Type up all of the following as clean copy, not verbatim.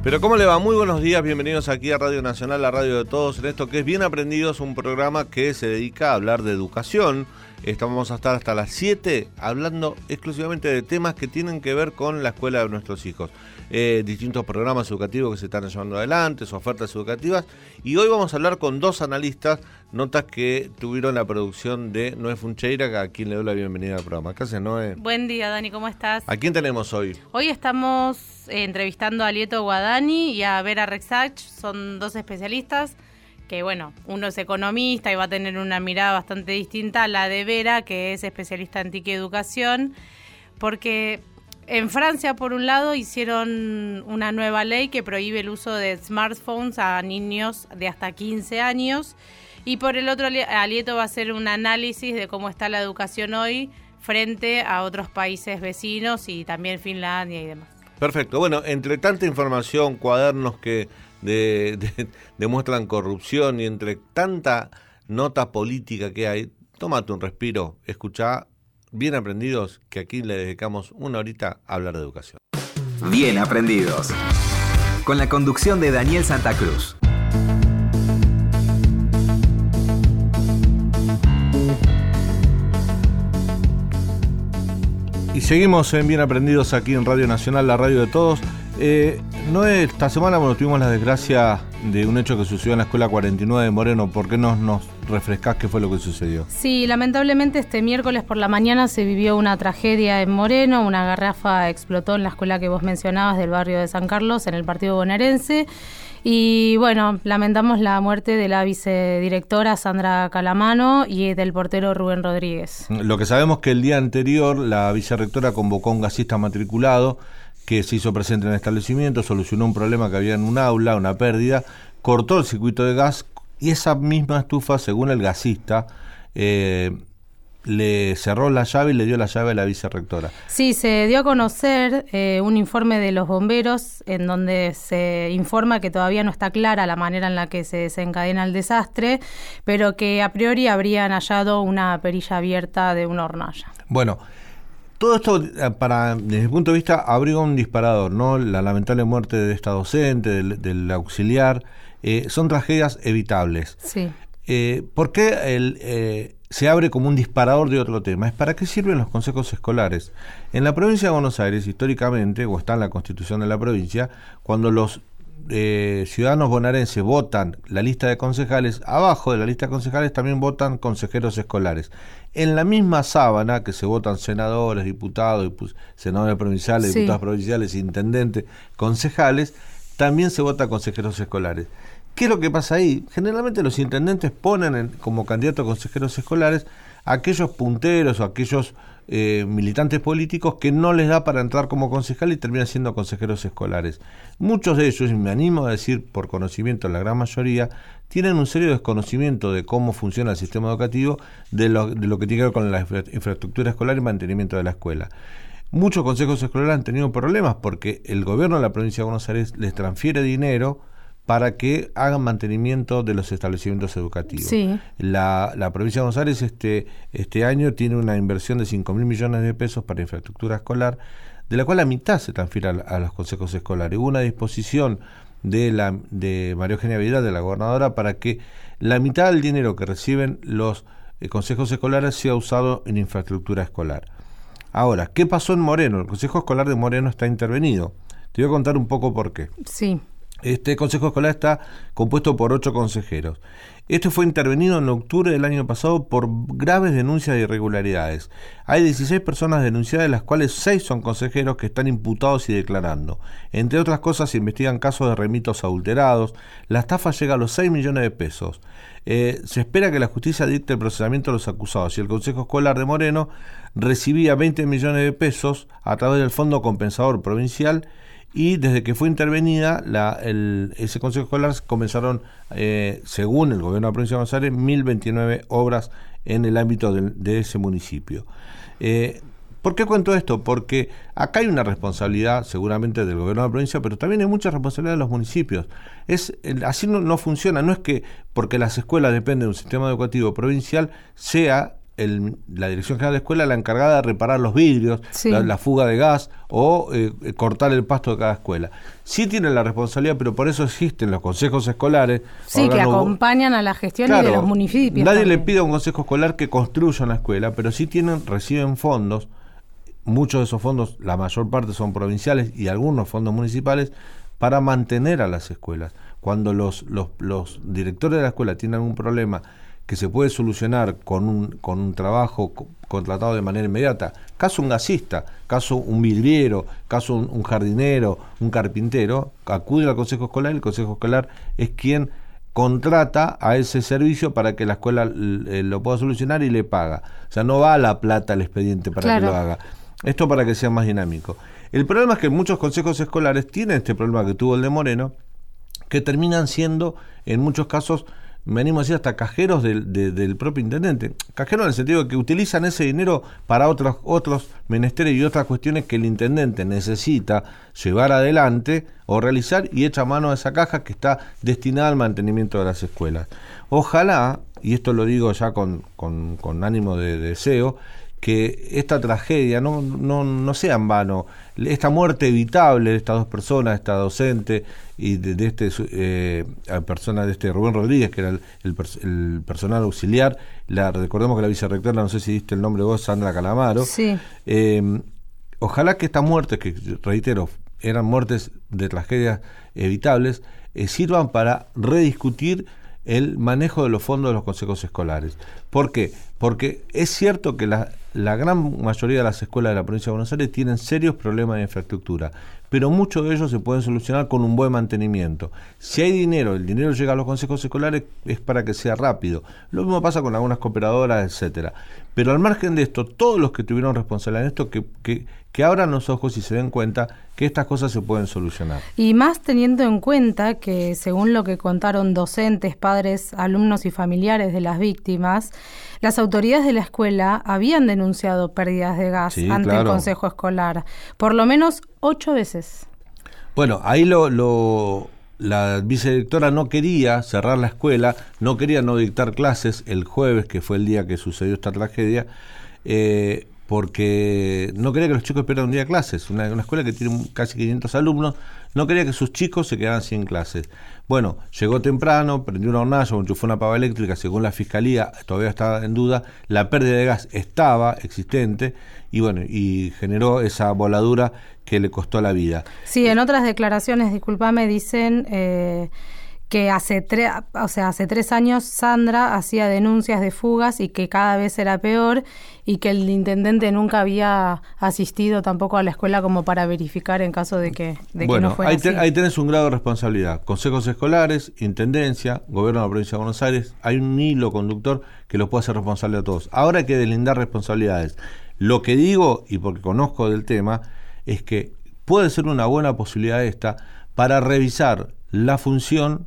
Pero ¿cómo le va? Muy buenos días, bienvenidos aquí a Radio Nacional, la radio de todos, en esto que es Bien Aprendidos, un programa que se dedica a hablar de educación. Vamos a estar hasta las 7 hablando exclusivamente de temas que tienen que ver con la escuela de nuestros hijos. Distintos programas educativos que se están llevando adelante, sus ofertas educativas. Y hoy vamos a hablar con dos analistas, notas que tuvieron la producción de Noé Funcheira, a quien le doy la bienvenida al programa. ¿Qué haces, Noé? Buen día, Dani, ¿cómo estás? ¿A quién tenemos hoy? Hoy estamos entrevistando a Lieto Guadani y a Vera Rexach. Son dos especialistas que, bueno, uno es economista y va a tener una mirada bastante distinta a la de Vera, que es especialista en TIC y educación, porque en Francia, por un lado, hicieron una nueva ley que prohíbe el uso de smartphones a niños de hasta 15 años, y por el otro, Lieto va a hacer un análisis de cómo está la educación hoy frente a otros países vecinos y también Finlandia y demás. Perfecto. Bueno, entre tanta información, cuadernos que demuestran corrupción y entre tanta nota política que hay, tómate un respiro, escuchá Bien Aprendidos, que aquí le dedicamos una horita a hablar de educación. Bien Aprendidos, con la conducción de Daniel Santa Cruz. Y seguimos en Bien Aprendidos aquí en Radio Nacional, la radio de todos. Noé, esta semana tuvimos la desgracia de un hecho que sucedió en la Escuela 49 de Moreno. ¿Por qué nos refrescás qué fue lo que sucedió? Sí, lamentablemente este miércoles por la mañana se vivió una tragedia en Moreno. Una garrafa explotó en la escuela que vos mencionabas del barrio de San Carlos, en el partido bonaerense. Y bueno, lamentamos la muerte de la vicedirectora Sandra Calamano y del portero Rubén Rodríguez. Lo que sabemos es que el día anterior la vicerrectora convocó a un gasista matriculado que se hizo presente en el establecimiento, solucionó un problema que había en un aula, una pérdida, cortó el circuito de gas y esa misma estufa, según el gasista, le cerró la llave y le dio la llave a la vicerrectora. Sí, se dio a conocer un informe de los bomberos en donde se informa que todavía no está clara la manera en la que se desencadena el desastre, pero que a priori habrían hallado una perilla abierta de una hornalla. Bueno, todo esto, desde mi punto de vista, abriga un disparador, ¿no? La lamentable muerte de esta docente, del auxiliar, son tragedias evitables. Sí. ¿Por qué se abre como un disparador de otro tema? Es para qué sirven los consejos escolares. En la provincia de Buenos Aires, históricamente, o está en la constitución de la provincia, cuando los ciudadanos bonaerenses votan la lista de concejales, abajo de la lista de concejales también votan consejeros escolares. En la misma sábana que se votan senadores, diputados, senadores provinciales, sí, diputados provinciales, intendentes, concejales, también se vota consejeros escolares. ¿Qué es lo que pasa ahí? Generalmente los intendentes ponen como candidatos a consejeros escolares a aquellos punteros o aquellos militantes políticos que no les da para entrar como concejal y terminan siendo consejeros escolares. Muchos de ellos, y me animo a decir por conocimiento, la gran mayoría, tienen un serio desconocimiento de cómo funciona el sistema educativo, de lo que tiene que ver con la infraestructura escolar y mantenimiento de la escuela. Muchos consejos escolares han tenido problemas porque el gobierno de la provincia de Buenos Aires les transfiere dinero para que hagan mantenimiento de los establecimientos educativos. Sí. La provincia de Buenos Aires este año tiene una inversión de 5.000 millones de pesos para infraestructura escolar, de la cual la mitad se transfiere a los consejos escolares. Hubo una disposición de María Eugenia Vidal, de la gobernadora, para que la mitad del dinero que reciben los consejos escolares sea usado en infraestructura escolar. Ahora, ¿qué pasó en Moreno? El Consejo Escolar de Moreno está intervenido. Te voy a contar un poco por qué. Sí. Este consejo escolar está compuesto por 8 consejeros. Esto fue intervenido en octubre del año pasado por graves denuncias de irregularidades. Hay 16 personas denunciadas, de las cuales 6 son consejeros que están imputados y declarando. Entre otras cosas, se investigan casos de remitos adulterados. La estafa llega a los 6 millones de pesos. Se espera que la justicia dicte el procesamiento de los acusados y el Consejo Escolar de Moreno recibía 20 millones de pesos a través del Fondo Compensador Provincial. Y desde que fue intervenida ese Consejo Escolar comenzaron, según el gobierno de la provincia de Buenos Aires, 1.029 obras en el ámbito de ese municipio. ¿Por qué cuento esto? Porque acá hay una responsabilidad seguramente del gobierno de la provincia, pero también hay mucha responsabilidad de los municipios. Así no funciona, no es que porque las escuelas dependen de un sistema educativo provincial sea la Dirección General de Escuela la encargada de reparar los vidrios, sí, la fuga de gas o cortar el pasto de cada escuela. Sí tienen la responsabilidad, pero por eso existen los consejos escolares. Sí, que acompañan a la gestión, claro, de los municipios. Nadie también le pide a un consejo escolar que construya una escuela, pero sí reciben fondos. Muchos de esos fondos, la mayor parte son provinciales y algunos fondos municipales, para mantener a las escuelas. Cuando los directores de la escuela tienen algún problema que se puede solucionar con un trabajo contratado de manera inmediata, caso un gasista, caso un vidriero, caso un jardinero, un carpintero, acuden al consejo escolar, y el consejo escolar es quien contrata a ese servicio para que la escuela lo pueda solucionar y le paga. O sea, no va a la plata al expediente para claro, que lo haga. Esto para que sea más dinámico. El problema es que muchos consejos escolares tienen este problema que tuvo el de Moreno, que terminan siendo, en muchos casos, me animo a decir, hasta cajeros del propio intendente. Cajeros en el sentido de que utilizan ese dinero para otros menesteres y otras cuestiones que el intendente necesita llevar adelante o realizar, y echa mano a esa caja que está destinada al mantenimiento de las escuelas. Ojalá, y esto lo digo ya con ánimo de deseo, que esta tragedia no sea en vano. Esta muerte evitable de estas dos personas, esta docente y de este Rubén Rodríguez, que era el personal auxiliar, recordemos que la vicerrectora, no sé si diste el nombre vos, Sandra Calamaro. Sí. Ojalá que estas muertes, que reitero, eran muertes de tragedias evitables, sirvan para rediscutir el manejo de los fondos de los consejos escolares. ¿Por qué? Porque es cierto que la gran mayoría de las escuelas de la provincia de Buenos Aires tienen serios problemas de infraestructura, pero muchos de ellos se pueden solucionar con un buen mantenimiento. Si hay dinero, el dinero llega a los consejos escolares, es para que sea rápido. Lo mismo pasa con algunas cooperadoras, etcétera. Pero al margen de esto, todos los que tuvieron responsabilidad en esto, que abran los ojos y se den cuenta que estas cosas se pueden solucionar. Y más teniendo en cuenta que, según lo que contaron docentes, padres, alumnos y familiares de las víctimas, las autoridades de la escuela habían denunciado pérdidas de gas ante el consejo escolar, por lo menos 8 veces. Bueno, ahí la vicedirectora no quería cerrar la escuela, no quería no dictar clases el jueves, que fue el día que sucedió esta tragedia, porque no quería que los chicos esperaran un día de clases. Una escuela que tiene casi 500 alumnos, no quería que sus chicos se quedaran sin clases. Bueno, llegó temprano, prendió una hornalla, enchufó una pava eléctrica, según la fiscalía, todavía estaba en duda, la pérdida de gas estaba existente, y bueno, y generó esa voladura que le costó la vida. Sí, en otras declaraciones, discúlpame, dicen que hace 3 años Sandra hacía denuncias de fugas y que cada vez era peor, y que el intendente nunca había asistido tampoco a la escuela como para verificar en caso de que no fuera así. Ahí tenés un grado de responsabilidad. Consejos escolares, intendencia, gobierno de la provincia de Buenos Aires, hay un hilo conductor que los puede hacer responsable a todos. Ahora hay que deslindar responsabilidades. Lo que digo, y porque conozco del tema, es que puede ser una buena posibilidad esta para revisar la función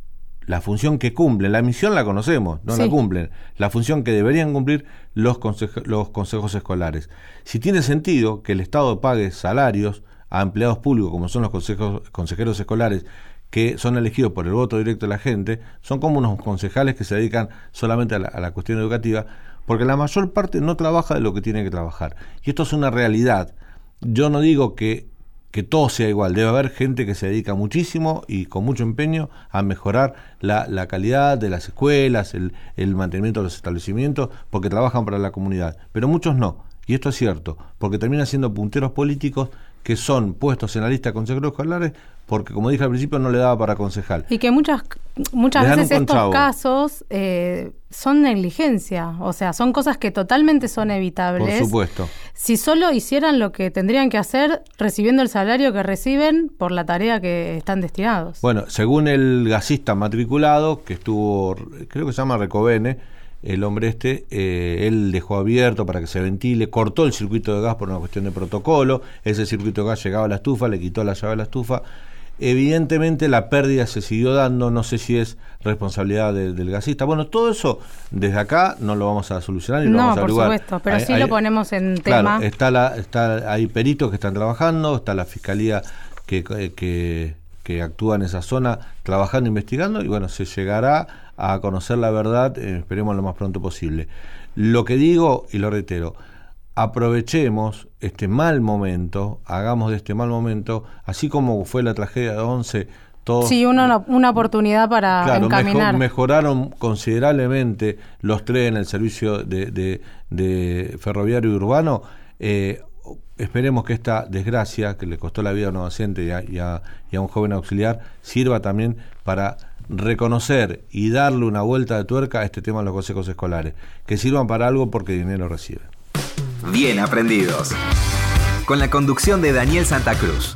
que cumplen. La misión la conocemos, no la cumplen. La función que deberían cumplir los consejos escolares. Si tiene sentido que el Estado pague salarios a empleados públicos, como son los consejeros escolares, que son elegidos por el voto directo de la gente, son como unos concejales que se dedican solamente a la cuestión educativa, porque la mayor parte no trabaja de lo que tiene que trabajar. Y esto es una realidad. Yo no digo que todo sea igual, debe haber gente que se dedica muchísimo y con mucho empeño a mejorar la calidad de las escuelas, el mantenimiento de los establecimientos, porque trabajan para la comunidad, pero muchos no, y esto es cierto, porque terminan siendo punteros políticos que son puestos en la lista de consejeros escolares porque, como dije al principio, no le daba para concejal. Y que muchas veces estos casos son negligencia, o sea, son cosas que totalmente son evitables. Por supuesto. Si solo hicieran lo que tendrían que hacer recibiendo el salario que reciben por la tarea que están destinados. Bueno, según el gasista matriculado, que estuvo, creo que se llama Recovene, el hombre él dejó abierto para que se ventile, cortó el circuito de gas por una cuestión de protocolo, ese circuito de gas llegaba a la estufa, le quitó la llave a la estufa. Evidentemente la pérdida se siguió dando, no sé si es responsabilidad del gasista. Bueno, todo eso desde acá no lo vamos a solucionar ni lo vamos a averiguar. No, por supuesto, pero sí lo ponemos en tema. Claro, hay peritos que están trabajando, está la fiscalía que actúa en esa zona trabajando, investigando, y bueno, se llegará a conocer la verdad, esperemos lo más pronto posible. Lo que digo, y lo reitero, aprovechemos este mal momento, hagamos de este mal momento, así como fue la tragedia de 11, todos... Sí, una oportunidad para encaminar. Mejoraron considerablemente los trenes, el servicio de ferroviario y urbano. Esperemos que esta desgracia, que le costó la vida a un docente y a un joven auxiliar, sirva también para reconocer y darle una vuelta de tuerca a este tema de los consejos escolares, que sirvan para algo porque dinero reciben. Bien aprendidos. Con la conducción de Daniel Santa Cruz.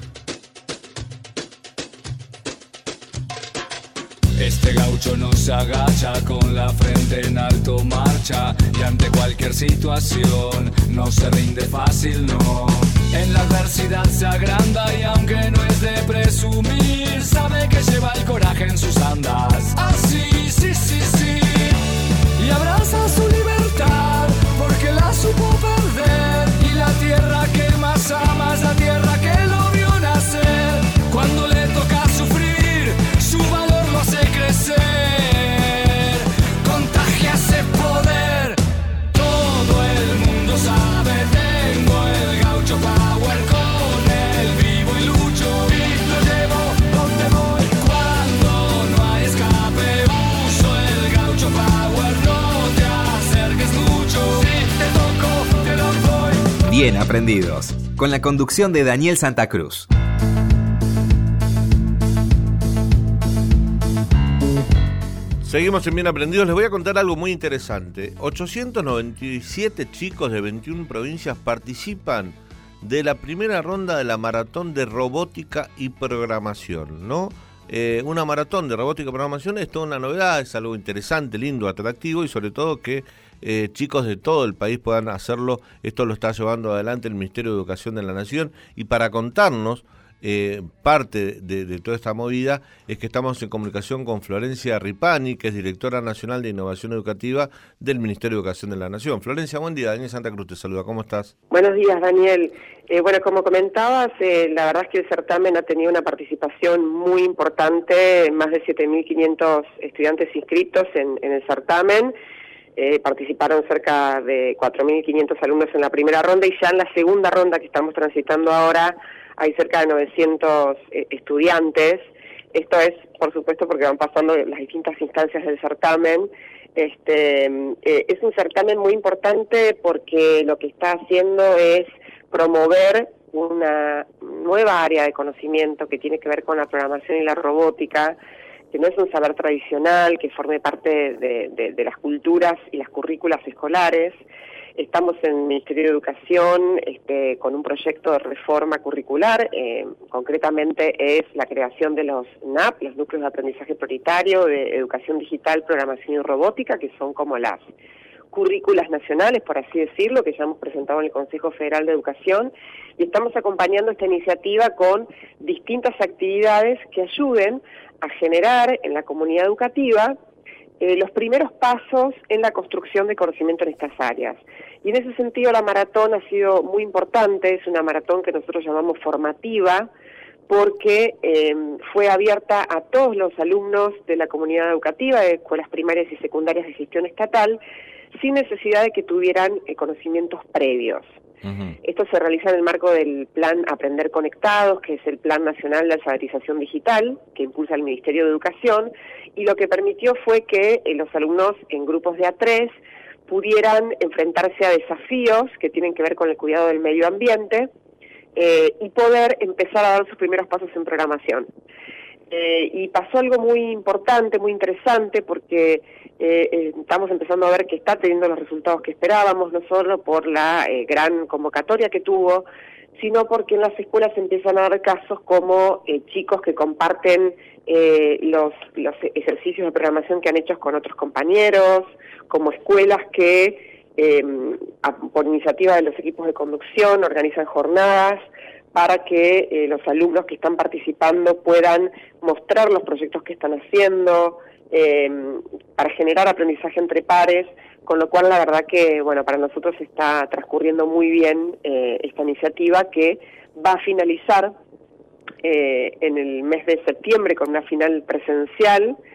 Este gaucho no se agacha, con la frente en alto marcha, y ante cualquier situación no se rinde fácil, no. En la adversidad se agranda y aunque no es de presumir, sabe que lleva el coraje en sus andas. Así, sí, sí, sí. Y abraza su libertad porque la supo perder, y la tierra que más ama es la tierra que lo vio nacer. Cuando le toca sufrir, su valor lo hace crecer, contagia ese poder. Todo el mundo sabe, tengo el gaucho power, con él vivo y lucho, y lo llevo donde voy. Cuando no hay escape, uso el gaucho power, no te acerques mucho, si te toco te lo doy. Bien aprendidos. Con la conducción de Daniel Santa Cruz. Seguimos en Bien Aprendidos. Les voy a contar algo muy interesante. 897 chicos de 21 provincias participan de la primera ronda de la maratón de robótica y programación, ¿no? Una maratón de robótica y programación es toda una novedad, es algo interesante, lindo, atractivo, y sobre todo que chicos de todo el país puedan hacerlo. Esto lo está llevando adelante el Ministerio de Educación de la Nación, y para contarnos parte de toda esta movida es que estamos en comunicación con Florencia Ripani, que es directora nacional de Innovación Educativa del Ministerio de Educación de la Nación. Florencia, buen día. Daniel Santa Cruz te saluda. ¿Cómo estás? Buenos días, Daniel. Bueno, como comentabas, la verdad es que el certamen ha tenido una participación muy importante, más de 7.500 estudiantes inscritos en el certamen. Participaron cerca de 4.500 alumnos en la primera ronda, y ya en la segunda ronda que estamos transitando ahora hay cerca de 900 estudiantes. Esto es, por supuesto, porque van pasando las distintas instancias del certamen. Es un certamen muy importante porque lo que está haciendo es promover una nueva área de conocimiento que tiene que ver con la programación y la robótica, que no es un saber tradicional, que forme parte de las culturas y las currículas escolares. Estamos en el Ministerio de Educación con un proyecto de reforma curricular, concretamente es la creación de los NAP, los Núcleos de Aprendizaje Prioritario, de Educación Digital, Programación y Robótica, que son como las currículas nacionales, por así decirlo, que ya hemos presentado en el Consejo Federal de Educación, y estamos acompañando esta iniciativa con distintas actividades que ayuden a generar en la comunidad educativa los primeros pasos en la construcción de conocimiento en estas áreas. Y en ese sentido la maratón ha sido muy importante, es una maratón que nosotros llamamos formativa, porque fue abierta a todos los alumnos de la comunidad educativa, de escuelas primarias y secundarias de gestión estatal, sin necesidad de que tuvieran conocimientos previos. Uh-huh. Esto se realiza en el marco del Plan Aprender Conectados, que es el Plan Nacional de Alfabetización Digital, que impulsa el Ministerio de Educación, y lo que permitió fue que los alumnos en grupos de A3 pudieran enfrentarse a desafíos que tienen que ver con el cuidado del medio ambiente y poder empezar a dar sus primeros pasos en programación. Y pasó algo muy importante, muy interesante, porque estamos empezando a ver que está teniendo los resultados que esperábamos, no solo por la gran convocatoria que tuvo, sino porque en las escuelas empiezan a dar casos como chicos que comparten los ejercicios de programación que han hecho con otros compañeros, como escuelas que por iniciativa de los equipos de conducción organizan jornadas para que los alumnos que están participando puedan mostrar los proyectos que están haciendo, para generar aprendizaje entre pares, con lo cual la verdad que, bueno, para nosotros está transcurriendo muy bien esta iniciativa, que va a finalizar en el mes de septiembre con una final presencial,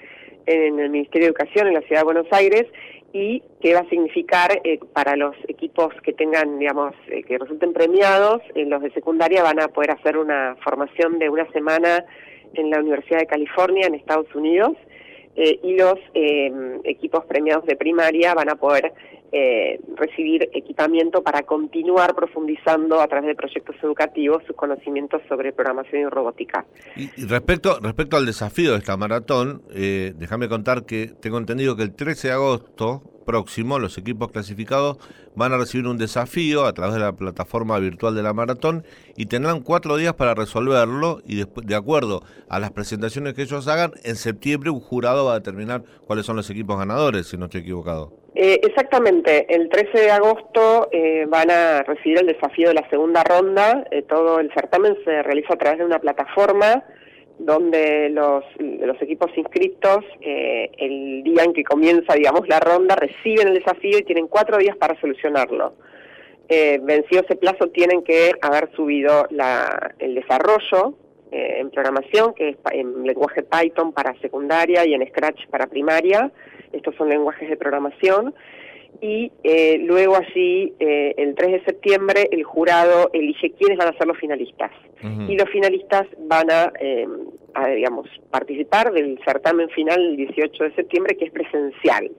en el Ministerio de Educación en la Ciudad de Buenos Aires, y que va a significar para los equipos que tengan, digamos, que resulten premiados, los de secundaria van a poder hacer una formación de una semana en la Universidad de California en Estados Unidos, y los equipos premiados de primaria van a poder recibir equipamiento para continuar profundizando a través de proyectos educativos sus conocimientos sobre programación y robótica. Y respecto al desafío de esta maratón, déjame contar que tengo entendido que el 13 de agosto próximo los equipos clasificados van a recibir un desafío a través de la plataforma virtual de la maratón y tendrán 4 días para resolverlo, y después, de acuerdo a las presentaciones que ellos hagan, en septiembre un jurado va a determinar cuáles son los equipos ganadores, si no estoy equivocado. Exactamente, el 13 de agosto van a recibir el desafío de la segunda ronda. Todo el certamen se realiza a través de una plataforma donde los equipos inscritos, el día en que comienza, digamos, la ronda, reciben el desafío y tienen 4 días para solucionarlo. Vencido ese plazo, tienen que haber subido el desarrollo en programación, que es en lenguaje Python para secundaria y en Scratch para primaria. Estos son lenguajes de programación. Y luego allí, el 3 de septiembre, el jurado elige quiénes van a ser los finalistas. Y los finalistas van a digamos, participar del certamen final el 18 de septiembre, que es presencial.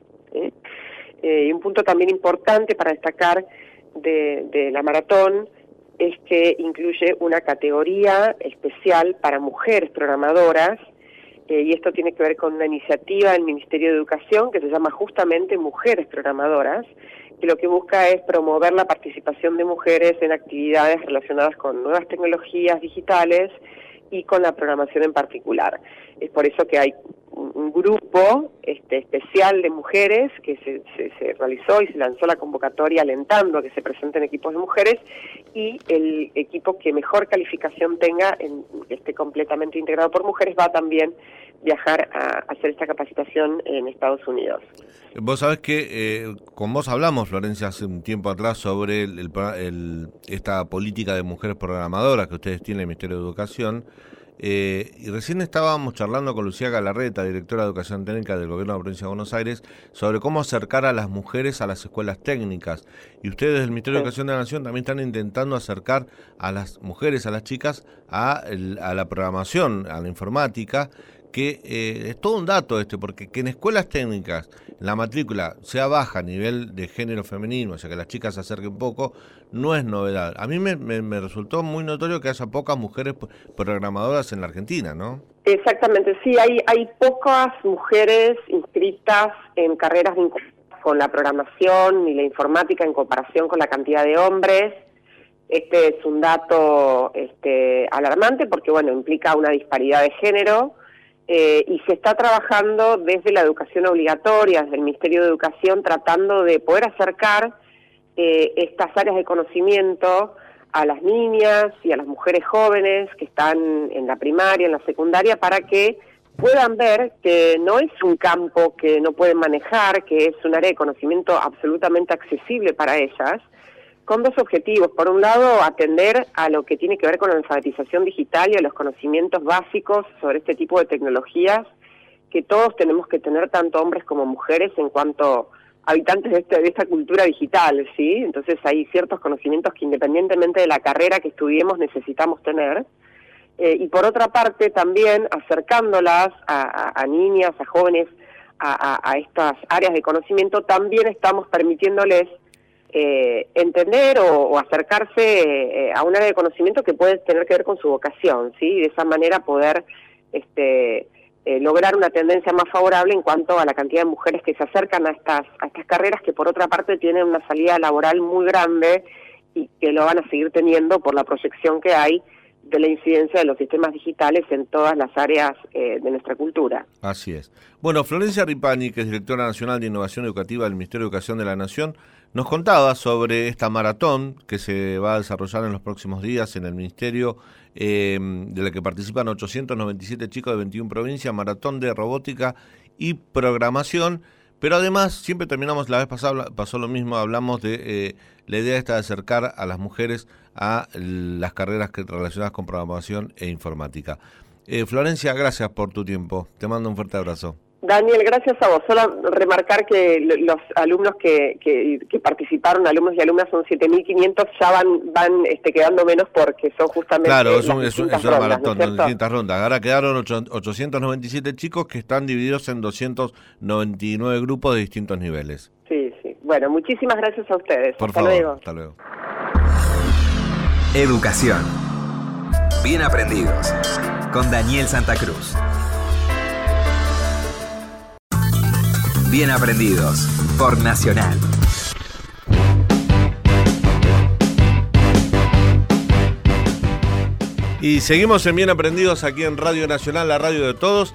Y un punto también importante para destacar de la maratón es que incluye una categoría especial para mujeres programadoras, y esto tiene que ver con una iniciativa del Ministerio de Educación que se llama justamente Mujeres Programadoras, que lo que busca es promover la participación de mujeres en actividades relacionadas con nuevas tecnologías digitales y con la programación en particular. Es por eso que hay un grupo especial de mujeres que se realizó y se lanzó la convocatoria alentando a que se presenten equipos de mujeres, y el equipo que mejor calificación tenga, que esté completamente integrado por mujeres, va también viajar a hacer esta capacitación en Estados Unidos. Vos sabés que con vos hablamos, Florencia, hace un tiempo atrás sobre esta política de mujeres programadoras que ustedes tienen en el Ministerio de Educación, y recién estábamos charlando con Lucía Galarreta, directora de Educación Técnica del Gobierno de la Provincia de Buenos Aires, sobre cómo acercar a las mujeres a las escuelas técnicas. Y ustedes del Ministerio de Educación de la Nación también están intentando acercar a las mujeres, a las chicas, a la programación, a la informática, que es todo un dato porque que en escuelas técnicas la matrícula sea baja a nivel de género femenino, o sea que las chicas se acerquen poco, no es novedad. A mí me resultó muy notorio que haya pocas mujeres programadoras en la Argentina, ¿no? Exactamente, sí, hay pocas mujeres inscritas en carreras vinculadas con la programación y la informática en comparación con la cantidad de hombres. Este es un dato alarmante porque, bueno, implica una disparidad de género. Y se está trabajando desde la educación obligatoria, desde el Ministerio de Educación, tratando de poder acercar estas áreas de conocimiento a las niñas y a las mujeres jóvenes que están en la primaria, en la secundaria, para que puedan ver que no es un campo que no pueden manejar, que es un área de conocimiento absolutamente accesible para ellas, con dos objetivos. Por un lado, atender a lo que tiene que ver con la alfabetización digital y a los conocimientos básicos sobre este tipo de tecnologías que todos tenemos que tener, tanto hombres como mujeres, en cuanto habitantes de esta cultura digital, ¿sí? Entonces hay ciertos conocimientos que, independientemente de la carrera que estudiemos, necesitamos tener. Y por otra parte, también acercándolas a niñas, a jóvenes, a estas áreas de conocimiento, también estamos permitiéndoles entender o acercarse a un área de conocimiento que puede tener que ver con su vocación, ¿sí? Y de esa manera poder lograr una tendencia más favorable en cuanto a la cantidad de mujeres que se acercan a estas carreras, que por otra parte tienen una salida laboral muy grande y que lo van a seguir teniendo por la proyección que hay de la incidencia de los sistemas digitales en todas las áreas de nuestra cultura. Así es. Bueno, Florencia Ripani, que es directora nacional de Innovación Educativa del Ministerio de Educación de la Nación, nos contaba sobre esta maratón que se va a desarrollar en los próximos días en el Ministerio, de la que participan 897 chicos de 21 provincias, maratón de robótica y programación. Pero además, siempre terminamos, la vez pasada pasó lo mismo, hablamos de la idea esta de acercar a las mujeres a las carreras relacionadas con programación e informática. Florencia, gracias por tu tiempo. Te mando un fuerte abrazo. Daniel, gracias a vos. Solo remarcar que los alumnos que participaron, alumnos y alumnas, son 7.500, ya van quedando menos porque son justamente Claro, es una rondas, maratón, ¿no es de cierto? distintas rondas. Ahora quedaron 897 chicos que están divididos en 299 grupos de distintos niveles. Sí. Bueno, muchísimas gracias a ustedes. Por Hasta favor, luego. hasta luego. Educación. Bien aprendidos. Con Daniel Santa Cruz. Bien aprendidos. Por Nacional. Y seguimos en Bien Aprendidos aquí en Radio Nacional, la radio de todos.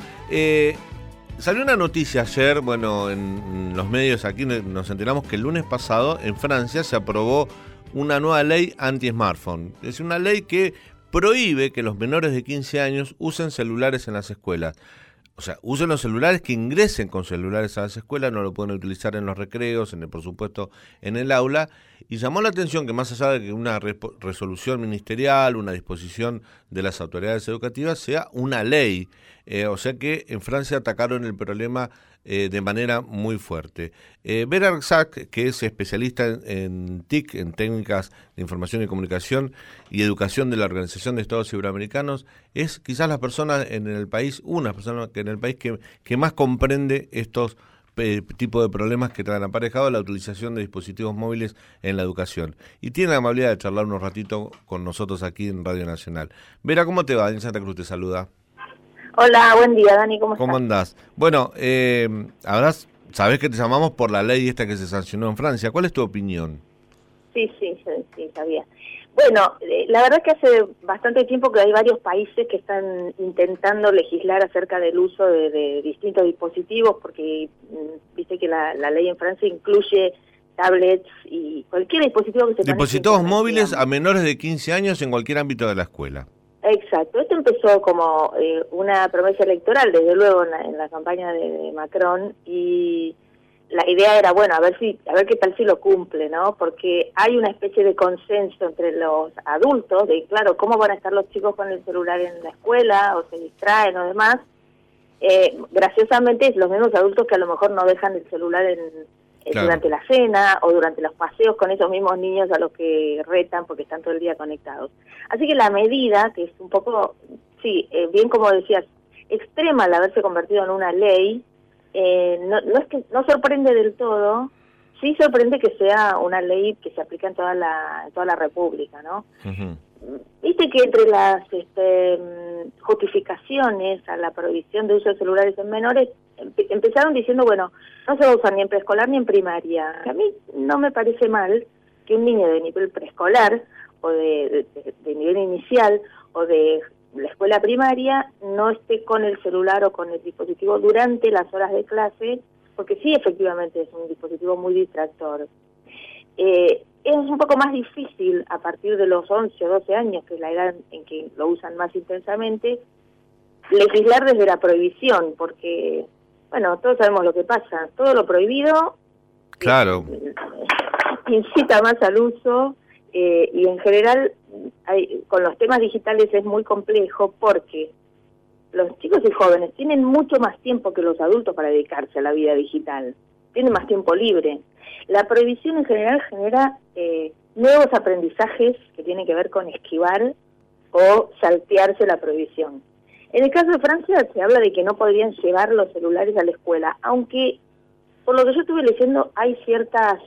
Salió una noticia ayer, en los medios aquí nos enteramos que el lunes pasado en Francia se aprobó una nueva ley anti-smartphone. Es una ley que prohíbe que los menores de 15 años usen celulares en las escuelas. O sea, usen los celulares, que ingresen con celulares a las escuelas, no lo pueden utilizar en los recreos, por supuesto en el aula. Y llamó la atención que más allá de que una resolución ministerial, una disposición de las autoridades educativas, sea una ley. O sea que en Francia atacaron el problema de manera muy fuerte. Vera Arsac, que es especialista en TIC, en técnicas de información y comunicación y educación de la Organización de Estados Iberoamericanos, es quizás la persona en el país, una persona en el país que más comprende estos tipo de problemas que traen aparejado la utilización de dispositivos móviles en la educación. Y tiene la amabilidad de charlar unos ratitos con nosotros aquí en Radio Nacional. Vera, ¿cómo te va? En Santa Cruz te saluda. Hola, buen día, Dani, ¿cómo estás? ¿Cómo andás? Bueno, ahora sabés que te llamamos por la ley esta que se sancionó en Francia. ¿Cuál es tu opinión? Sí, sabía. Bueno, la verdad es que hace bastante tiempo que hay varios países que están intentando legislar acerca del uso de distintos dispositivos, porque viste que la ley en Francia incluye tablets y cualquier dispositivo que se Dispositivos móviles a menores de 15 años en cualquier ámbito de la escuela. Exacto, esto empezó como una promesa electoral, desde luego en la campaña de Macron, y la idea era, a ver qué tal si lo cumple, ¿no? Porque hay una especie de consenso entre los adultos de, claro, cómo van a estar los chicos con el celular en la escuela, o se distraen o demás. Graciosamente, los mismos adultos que a lo mejor no dejan el celular Claro. durante la cena o durante los paseos con esos mismos niños a los que retan porque están todo el día conectados. Así que la medida, que es un poco, bien como decías, extrema al haberse convertido en una ley, no sorprende del todo. Sí sorprende que sea una ley que se aplica en toda la República, ¿no? Uh-huh. Viste que entre las justificaciones a la prohibición de uso de celulares en menores, empezaron diciendo, no se va a usar ni en preescolar ni en primaria. A mí no me parece mal que un niño de nivel preescolar o de nivel inicial o de la escuela primaria no esté con el celular o con el dispositivo durante las horas de clase, porque sí, efectivamente es un dispositivo muy distractor. Es un poco más difícil a partir de los 11 o 12 años, que es la edad en que lo usan más intensamente, legislar desde la prohibición, porque, todos sabemos lo que pasa. Todo lo prohibido Claro. Incita más al uso, y en general con los temas digitales es muy complejo porque los chicos y jóvenes tienen mucho más tiempo que los adultos para dedicarse a la vida digital, tienen más tiempo libre. La prohibición en general genera nuevos aprendizajes que tienen que ver con esquivar o saltearse la prohibición. En el caso de Francia se habla de que no podrían llevar los celulares a la escuela, aunque por lo que yo estuve leyendo hay ciertas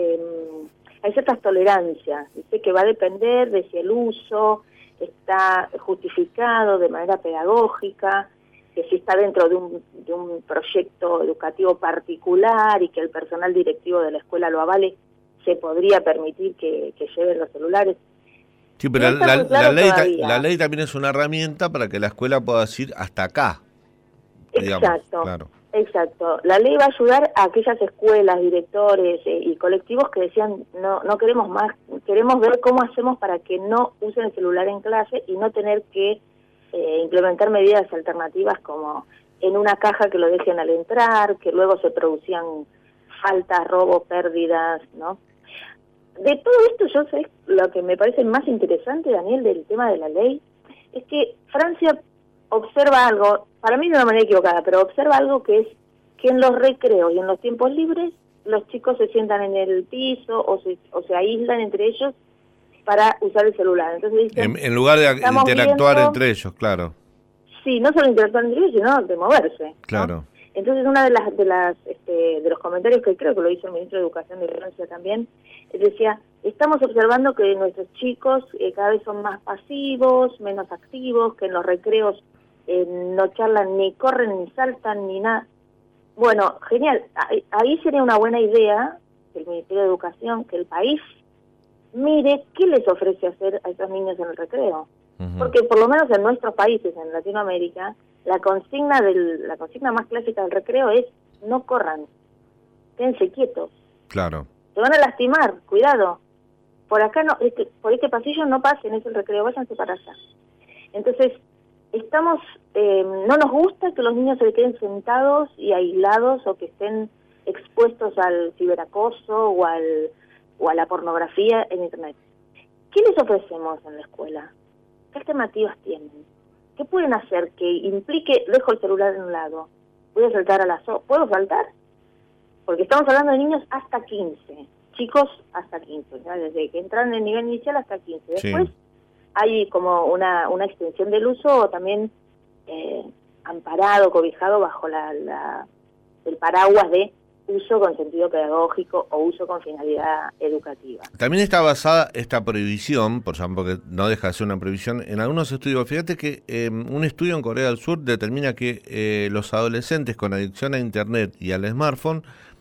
tolerancias. Dice que va a depender de si el uso está justificado de manera pedagógica, que si está dentro de un proyecto educativo particular y que el personal directivo de la escuela lo avale, se podría permitir que lleven los celulares. Sí, pero No está muy claro todavía. la ley también es una herramienta para que la escuela pueda decir hasta acá. Digamos, Exacto, claro. exacto. La ley va a ayudar a aquellas escuelas, directores y colectivos que decían no queremos más, queremos ver cómo hacemos para que no usen el celular en clase y no tener que implementar medidas alternativas como en una caja que lo dejen al entrar, que luego se producían faltas, robos, pérdidas, ¿no? De todo esto yo sé, lo que me parece más interesante, Daniel, del tema de la ley, es que Francia observa algo, para mí de una manera equivocada, pero observa algo que es que en los recreos y en los tiempos libres los chicos se sientan en el piso o se aíslan entre ellos para usar el celular. Entonces dicen, en lugar de interactuar entre ellos, claro. Sí, no solo interactuar entre ellos, sino de moverse. Claro. ¿No? Entonces una de los comentarios que creo que lo hizo el ministro de Educación de Francia también, decía, estamos observando que nuestros chicos cada vez son más pasivos, menos activos, que en los recreos no charlan, ni corren, ni saltan, ni nada. Bueno, genial. Ahí sería una buena idea el Ministerio de Educación, que el país mire qué les ofrece hacer a esos niños en el recreo. Uh-huh. Porque por lo menos en nuestros países, en Latinoamérica, la consigna más clásica del recreo es no corran, quédense quietos. Claro. Se van a lastimar, cuidado. Por acá no, por este pasillo no pasen, es el recreo, váyanse para allá. Entonces, no nos gusta que los niños se queden sentados y aislados o que estén expuestos al ciberacoso o a la pornografía en Internet. ¿Qué les ofrecemos en la escuela? ¿Qué alternativas tienen? ¿Qué pueden hacer que implique, dejo el celular en un lado, voy a saltar ¿puedo saltar? Porque estamos hablando de niños hasta 15, chicos hasta 15, ¿verdad? Desde que entran en el nivel inicial hasta 15. Después hay como una extensión del uso también amparado, cobijado bajo el paraguas de uso con sentido pedagógico o uso con finalidad educativa. También está basada esta prohibición, por ejemplo, porque no deja de ser una prohibición, en algunos estudios. Fíjate que un estudio en Corea del Sur determina que los adolescentes con adicción a Internet y al smartphone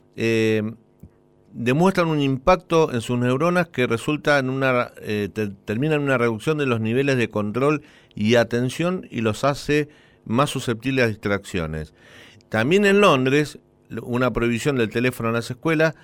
demuestran un impacto en sus neuronas que resulta termina en una reducción de los niveles de control y atención y los hace más susceptibles a distracciones. También en Londres, una prohibición del teléfono en las escuelas,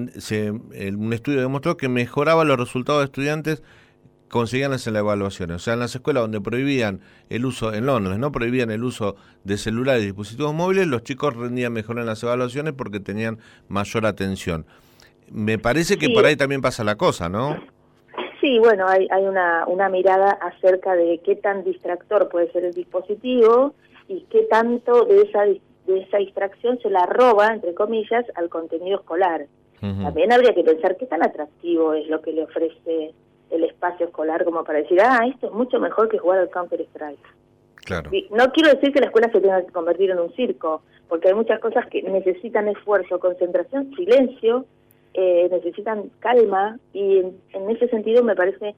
un estudio demostró que mejoraba los resultados de estudiantes conseguían en las evaluaciones. O sea, en las escuelas donde prohibían el uso, en Londres, no prohibían el uso de celulares y dispositivos móviles, los chicos rendían mejor en las evaluaciones porque tenían mayor atención. Me parece que por ahí también pasa la cosa, ¿no? Sí, bueno, hay una mirada acerca de qué tan distractor puede ser el dispositivo y qué tanto de esa distracción se la roba, entre comillas, al contenido escolar. Uh-huh. También habría que pensar qué tan atractivo es lo que le ofrece el espacio escolar como para decir, esto es mucho mejor que jugar al Counter-Strike. Claro. Y no quiero decir que la escuela se tenga que convertir en un circo, porque hay muchas cosas que necesitan esfuerzo, concentración, silencio, necesitan calma, y en ese sentido me parece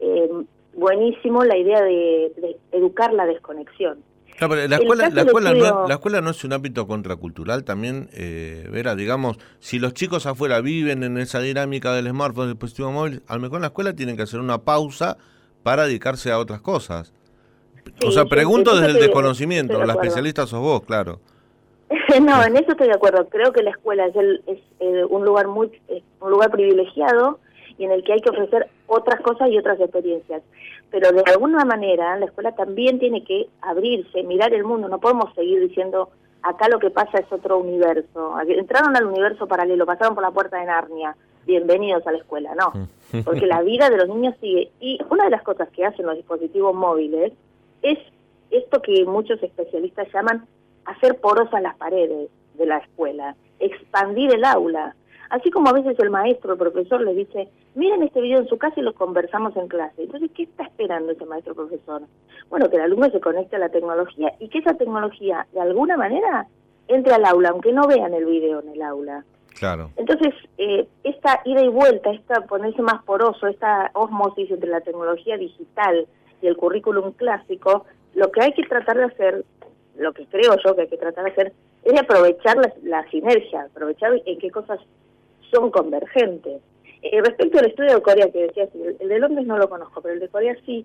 buenísimo la idea de educar la desconexión. Claro, pero la escuela no es un ámbito contracultural también, Vera, digamos, si los chicos afuera viven en esa dinámica del smartphone, del dispositivo móvil, a lo mejor en la escuela tienen que hacer una pausa para dedicarse a otras cosas. Sí, o sea, pregunto desde el desconocimiento, la especialista sos vos, claro. No, en eso estoy de acuerdo. Creo que la escuela es un lugar un lugar privilegiado y en el que hay que ofrecer otras cosas y otras experiencias. Pero de alguna manera la escuela también tiene que abrirse, mirar el mundo. No podemos seguir diciendo, acá lo que pasa es otro universo. Entraron al universo paralelo, pasaron por la puerta de Narnia. Bienvenidos a la escuela, no. Porque la vida de los niños sigue. Y una de las cosas que hacen los dispositivos móviles es esto que muchos especialistas llaman hacer porosas las paredes de la escuela, expandir el aula. Así como a veces el maestro, el profesor les dice, miren este video en su casa y lo conversamos en clase. Entonces, ¿qué está esperando ese maestro profesor? Bueno, que el alumno se conecte a la tecnología y que esa tecnología, de alguna manera, entre al aula, aunque no vean el video en el aula. Claro. Entonces, esta ida y vuelta, ponerse más poroso, esta osmosis entre la tecnología digital y el currículum clásico, lo que hay que tratar de hacer, lo que creo yo que hay que tratar de hacer, es de aprovechar la sinergia, aprovechar en qué cosas son convergentes. Respecto al estudio de Corea que decías, el de Londres no lo conozco, pero el de Corea sí,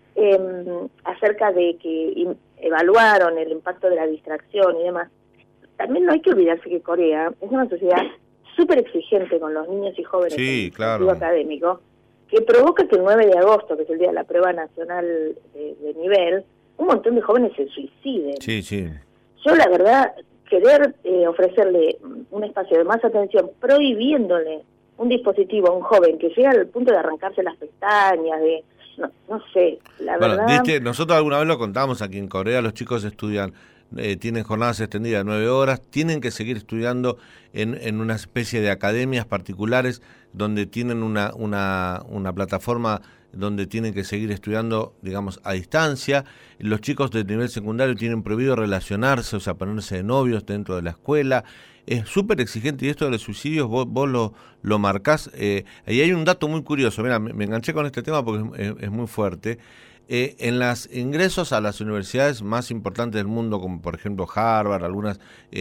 acerca de que evaluaron el impacto de la distracción y demás. También no hay que olvidarse que Corea es una sociedad súper exigente con los niños y jóvenes en el sentido académico, que provoca que el 9 de agosto, que es el día de la prueba nacional de nivel, un montón de jóvenes se suiciden. Sí, sí. Yo, la verdad, querer ofrecerle un espacio de más atención, prohibiéndole un dispositivo a un joven que llega al punto de arrancarse las pestañas, no sé, la verdad... Nosotros alguna vez lo contamos aquí en Corea, los chicos estudian tienen jornadas extendidas de 9 horas, tienen que seguir estudiando en una especie de academias particulares donde tienen una plataforma donde tienen que seguir estudiando, digamos, a distancia. Los chicos de nivel secundario tienen prohibido relacionarse, o sea, ponerse de novios dentro de la escuela. Es súper exigente, y esto de los suicidios vos lo marcás. Y hay un dato muy curioso, mira, me enganché con este tema porque es muy fuerte. En los ingresos a las universidades más importantes del mundo, como por ejemplo Harvard, algunas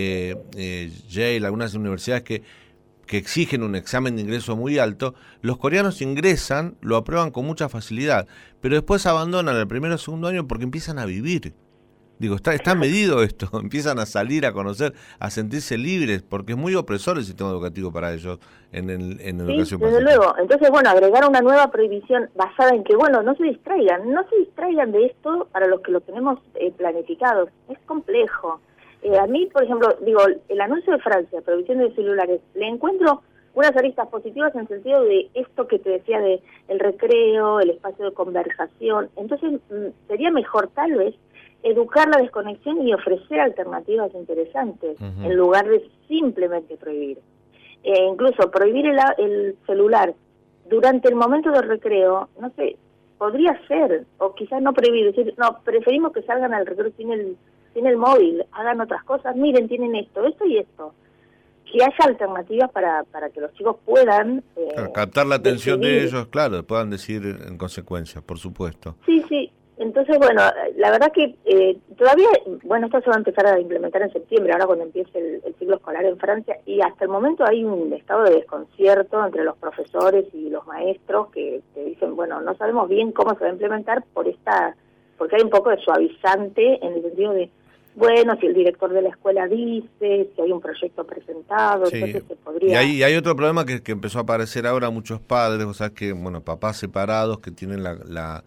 Yale, algunas universidades que exigen un examen de ingreso muy alto, los coreanos ingresan, lo aprueban con mucha facilidad, pero después abandonan el primero o segundo año porque empiezan a vivir. Digo, está medido esto, empiezan a salir, a conocer, a sentirse libres, porque es muy opresor el sistema educativo para ellos en educación básica. Desde luego. Entonces, bueno, agregar una nueva prohibición basada en que, bueno, no se distraigan de esto para los que lo tenemos planificados. Es complejo. A mí, por ejemplo, digo, el anuncio de Francia, prohibición de celulares, le encuentro unas aristas positivas en el sentido de esto que te decía de el recreo, el espacio de conversación. Entonces, sería mejor tal vez educar la desconexión y ofrecer alternativas interesantes, en lugar de simplemente prohibir. Incluso prohibir el celular durante el momento del recreo, no sé, podría ser, o quizás no prohibir, decir, no, preferimos que salgan al recreo sin el móvil, hagan otras cosas, miren, tienen esto y esto. Que haya alternativas para que los chicos puedan... captar la atención de ellos, claro, puedan decir en consecuencia, por supuesto. Sí. Entonces, bueno, la verdad que todavía, bueno, esto se va a empezar a implementar en septiembre, ahora cuando empiece el ciclo escolar en Francia, y hasta el momento hay un estado de desconcierto entre los profesores y los maestros que te dicen, bueno, no sabemos bien cómo se va a implementar porque hay un poco de suavizante en el sentido de, bueno, si el director de la escuela dice, si hay un proyecto presentado, sí. Entonces se podría... Y hay otro problema que empezó a aparecer ahora, muchos padres, o sea, que, bueno, papás separados que tienen la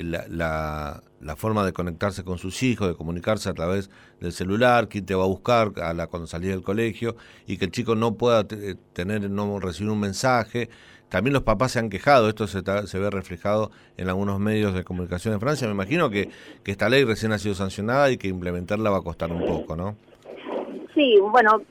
forma de conectarse con sus hijos, de comunicarse a través del celular, quién te va a buscar cuando salís del colegio, y que el chico no pueda no recibir un mensaje. También los papás se han quejado, esto se ve reflejado en algunos medios de comunicación en Francia. Me imagino que esta ley recién ha sido sancionada y que implementarla va a costar un poco, ¿no? Sí, bueno,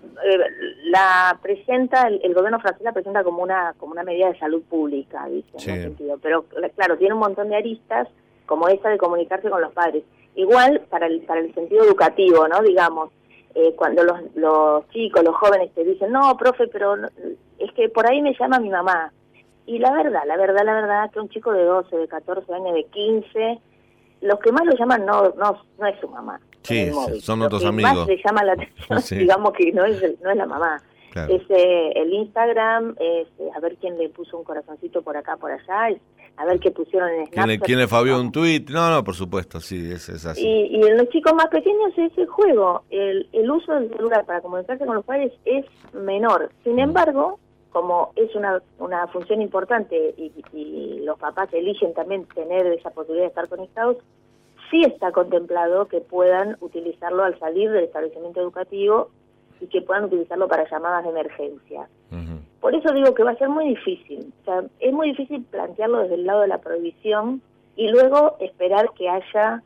el gobierno francés la presenta como una medida de salud pública, dice, en ese sentido. Pero claro, tiene un montón de aristas, como esa de comunicarse con los padres. Igual para el sentido educativo, ¿no? Digamos, cuando los chicos, los jóvenes te dicen, no, profe, pero no, es que por ahí me llama mi mamá. Y la verdad, que un chico de 12, de 14 años, de 15, los que más lo llaman no es su mamá. Sí, son otros amigos. Más le llama la atención, digamos que no es la mamá. Claro. Es el Instagram, es a ver quién le puso un corazoncito por acá, por allá, es a ver qué pusieron en Snapchat. ¿Quién le fabió un tuit? No, por supuesto, sí, es así. Y en los chicos más pequeños es el juego. El uso del celular para comunicarse con los padres es menor. Sin embargo, como es una función importante y los papás eligen también tener esa posibilidad de estar conectados, sí está contemplado que puedan utilizarlo al salir del establecimiento educativo y que puedan utilizarlo para llamadas de emergencia. Por eso digo que va a ser muy difícil. O sea, es muy difícil plantearlo desde el lado de la prohibición y luego esperar que haya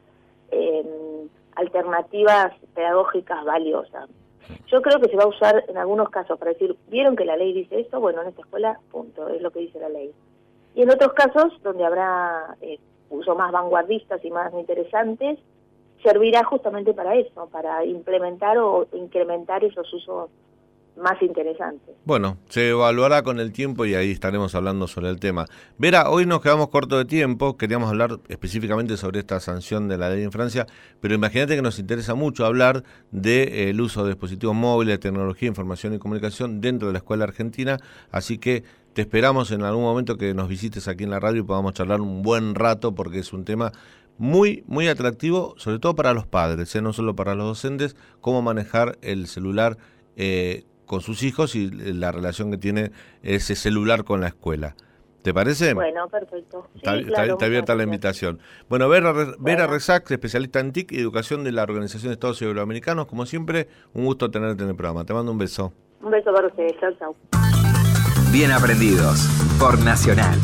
alternativas pedagógicas valiosas. Yo creo que se va a usar en algunos casos para decir, ¿vieron que la ley dice esto? Bueno, en esta escuela, punto, es lo que dice la ley. Y en otros casos, donde habrá usos más vanguardistas y más interesantes, servirá justamente para eso, para implementar o incrementar esos usos más interesantes. Bueno, se evaluará con el tiempo y ahí estaremos hablando sobre el tema. Vera, hoy nos quedamos cortos de tiempo, queríamos hablar específicamente sobre esta sanción de la ley en Francia, pero imagínate que nos interesa mucho hablar del uso de dispositivos móviles, tecnología, información y comunicación dentro de la escuela argentina, así que te esperamos en algún momento que nos visites aquí en la radio y podamos charlar un buen rato, porque es un tema muy, muy atractivo, sobre todo para los padres, no solo para los docentes, cómo manejar el celular con sus hijos y la relación que tiene ese celular con la escuela. ¿Te parece? Bueno, perfecto. Sí, está abierta la invitación. Bueno, Vera Rezac, especialista en TIC y educación de la Organización de Estados Iberoamericanos, como siempre, un gusto tenerte en el programa. Te mando un beso. Un beso para ustedes. Chau, chau. Bien aprendidos por Nacional.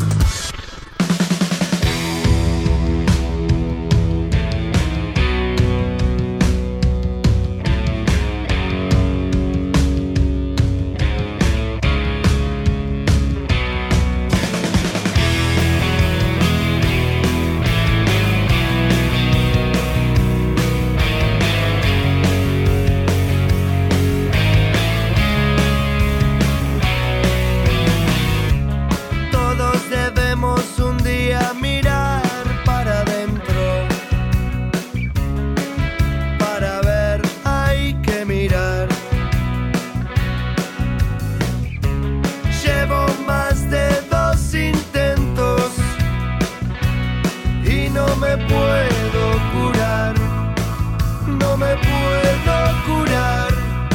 y no me puedo curar, no me puedo curar.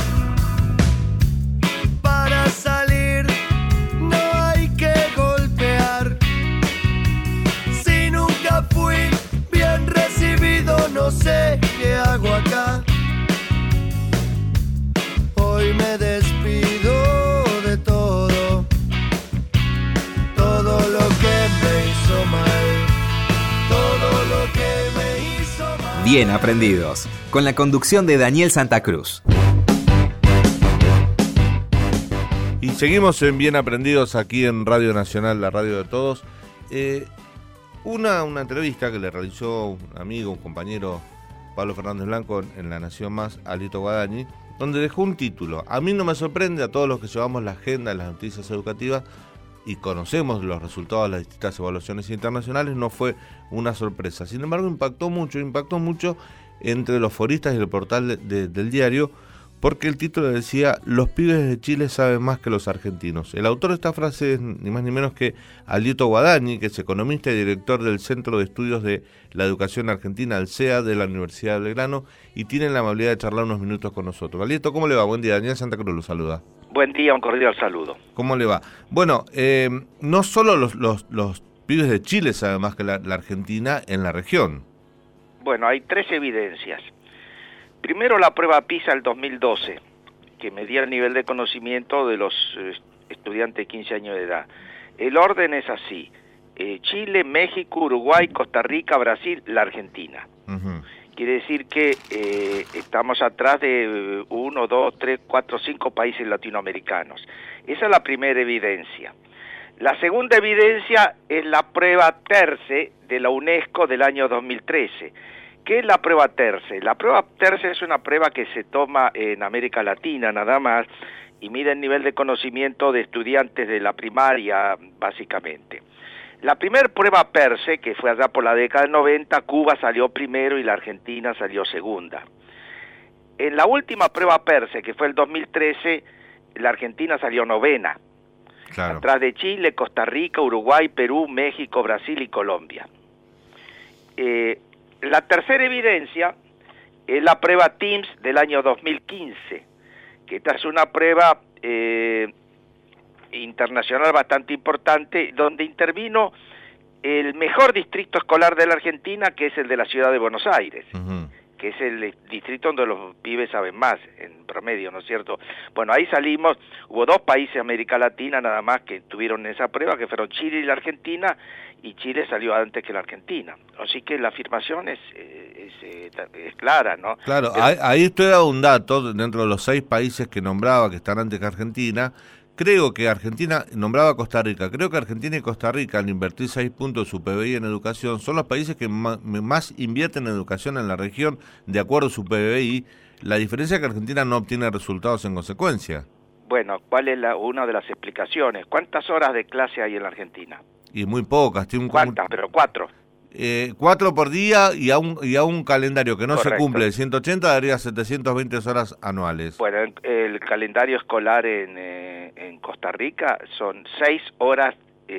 Para salir no hay que golpear. Si nunca fui bien recibido, no sé qué hago acá. Hoy me despido de todo, todo lo que me hizo mal, todo lo que me hizo mal. Bien aprendidos, con la conducción de Daniel Santa Cruz. Y seguimos en Bien Aprendidos aquí en Radio Nacional, la radio de todos. Una entrevista que le realizó un amigo, un compañero, Pablo Fernández Blanco, en La Nación Más, a Alito Guadagni, donde dejó un título. A mí no me sorprende, a todos los que llevamos la agenda de las noticias educativas y conocemos los resultados de las distintas evaluaciones internacionales, no fue una sorpresa. Sin embargo, impactó mucho entre los foristas y el portal del diario, porque el título decía: los pibes de Chile saben más que los argentinos. El autor de esta frase es ni más ni menos que Alito Guadagni, que es economista y director del Centro de Estudios de la Educación Argentina, el CEA, de la Universidad de Belgrano, y tiene la amabilidad de charlar unos minutos con nosotros. Alito, ¿cómo le va? Buen día. Daniel Santa Cruz lo saluda. Buen día, un cordial saludo. ¿Cómo le va? Bueno, no solo los pibes de Chile saben más que la Argentina en la región. Bueno, hay tres evidencias. Primero, la prueba PISA del 2012, que medía el nivel de conocimiento de los estudiantes de 15 años de edad. El orden es así: Chile, México, Uruguay, Costa Rica, Brasil, la Argentina. Uh-huh. Quiere decir que estamos atrás de 1, 2, 3, 4, 5 países latinoamericanos. Esa es la primera evidencia. La segunda evidencia es la prueba TERCE de la UNESCO del año 2013. ¿Qué es la prueba TERCE? La prueba TERCE es una prueba que se toma en América Latina nada más y mide el nivel de conocimiento de estudiantes de la primaria, básicamente. La primera prueba PERCE, que fue allá por la década del 90, Cuba salió primero y la Argentina salió segunda. En la última prueba PERCE, que fue el 2013, la Argentina salió novena. Claro. Atrás de Chile, Costa Rica, Uruguay, Perú, México, Brasil y Colombia. La tercera evidencia es la prueba TIMSS del año 2015, que esta es una prueba internacional bastante importante, donde intervino el mejor distrito escolar de la Argentina, que es el de la ciudad de Buenos Aires, uh-huh, que es el distrito donde los pibes saben más, en promedio, ¿no es cierto? Bueno, ahí salimos, hubo 2 países de América Latina nada más que tuvieron esa prueba, que fueron Chile y la Argentina, y Chile salió antes que la Argentina. Así que la afirmación es clara, ¿no? Claro, ahí usted da un dato, dentro de los 6 países que nombraba, que están antes que Argentina. Creo que Argentina, nombraba a Costa Rica, creo que Argentina y Costa Rica, al invertir 6 puntos de su PBI en educación, son los países que más invierten en educación en la región, de acuerdo a su PBI. La diferencia es que Argentina no obtiene resultados en consecuencia. Bueno, ¿cuál es una de las explicaciones? ¿Cuántas horas de clase hay en la Argentina? Y muy pocas. ¿Cuántas? Pero 4. 4 por día y a un calendario que no Correcto. Se cumple de 180 daría 720 horas anuales. Bueno, el calendario escolar en Costa Rica son 6 horas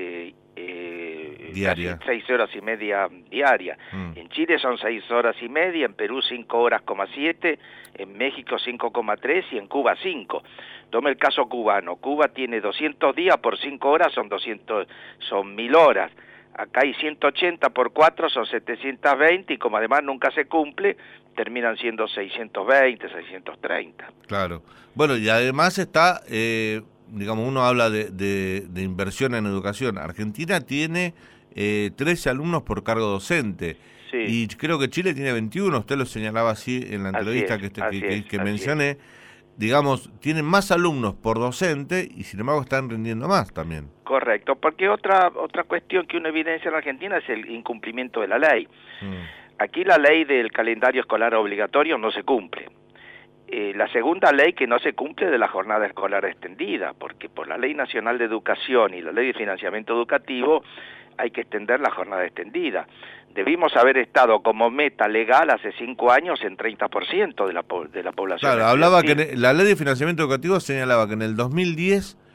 diarias. 6 horas y media diarias. En Chile son 6 horas y media, en Perú 5 horas, 7, en México 5,3 y en Cuba 5. Tome el caso cubano. Cuba tiene 200 días por 5 horas, son 1000 horas. Acá hay 180 por 4, son 720, y como además nunca se cumple, terminan siendo 620, 630. Claro. Bueno, y además está, digamos, uno habla de inversión en educación. Argentina tiene 13 alumnos por cargo docente. Sí. Y creo que Chile tiene 21, usted lo señalaba así en la entrevista que mencioné. Digamos, tienen más alumnos por docente y sin embargo están rindiendo más también. Correcto, porque otra cuestión que uno evidencia en la Argentina es el incumplimiento de la ley. Aquí la ley del calendario escolar obligatorio no se cumple. La segunda ley que no se cumple es de la jornada escolar extendida, porque por la Ley Nacional de Educación y la Ley de Financiamiento Educativo hay que extender la jornada extendida. Debimos haber estado como meta legal hace 5 años en 30% de la población. Claro, hablaba que la Ley de Financiamiento Educativo señalaba que en el 2010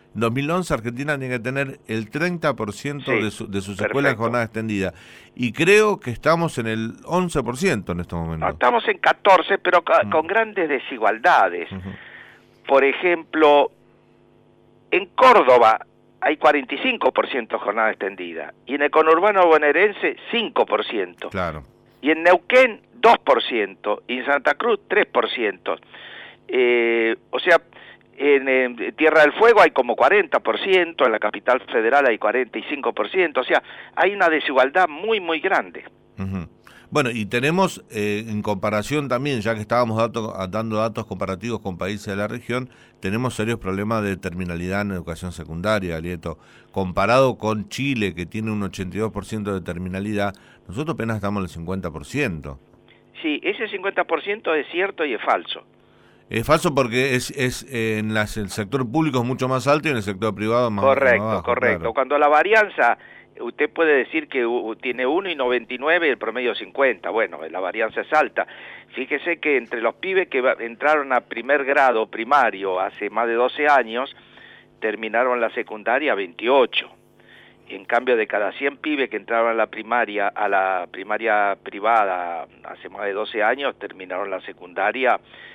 En 2011 Argentina tiene que tener el 30% de sus escuelas en jornada extendida. Y creo que estamos en el 11% en estos momentos. No, estamos en 14, pero con grandes desigualdades. Por ejemplo, en Córdoba hay 45% jornada extendida, y en el conurbano bonaerense 5%. Claro. Y en Neuquén 2%, y en Santa Cruz 3%. O sea, en Tierra del Fuego hay como 40%, en la capital federal hay 45%, o sea, hay una desigualdad muy, muy grande. Bueno, y tenemos, en comparación también, ya que estábamos dando datos comparativos con países de la región, tenemos serios problemas de terminalidad en educación secundaria, Alieto. Comparado con Chile, que tiene un 82% de terminalidad, nosotros apenas estamos en el 50%. Sí, ese 50% es cierto y es falso. Es falso porque en el sector público es mucho más alto y en el sector privado es más bajo. Correcto. Claro. Cuando la varianza, usted puede decir que tiene 1,99 y el promedio 50. Bueno, la varianza es alta. Fíjese que entre los pibes que entraron a primer grado primario hace más de 12 años, terminaron la secundaria 28. En cambio, de cada 100 pibes que entraron a la primaria privada hace más de 12 años, terminaron la secundaria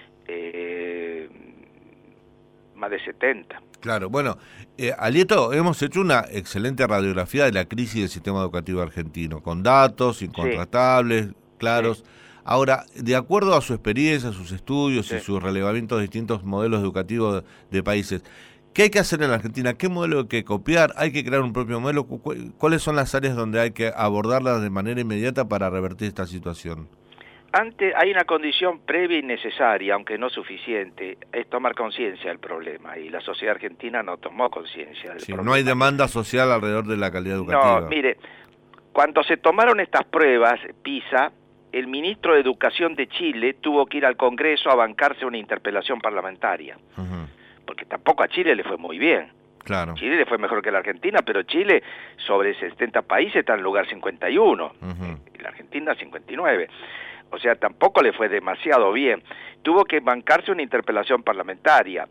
más de 70. Claro, bueno, Alieto, hemos hecho una excelente radiografía de la crisis del sistema educativo argentino, con datos incontratables, claros. Sí. Ahora, de acuerdo a su experiencia, sus estudios y sus relevamientos de distintos modelos educativos de países, ¿qué hay que hacer en la Argentina? ¿Qué modelo hay que copiar? ¿Hay que crear un propio modelo? ¿Cuáles son las áreas donde hay que abordarlas de manera inmediata para revertir esta situación? Antes hay una condición previa y necesaria, aunque no suficiente, es tomar conciencia del problema, y la sociedad argentina no tomó conciencia del problema. No hay demanda social alrededor de la calidad educativa. No, mire, cuando se tomaron estas pruebas, PISA, el ministro de Educación de Chile tuvo que ir al Congreso a bancarse una interpelación parlamentaria, porque tampoco a Chile le fue muy bien. Claro. Chile le fue mejor que la Argentina, pero Chile, sobre 70 países, está en el lugar 51, y la Argentina 59. O sea, tampoco le fue demasiado bien. Tuvo que bancarse una interpelación parlamentaria.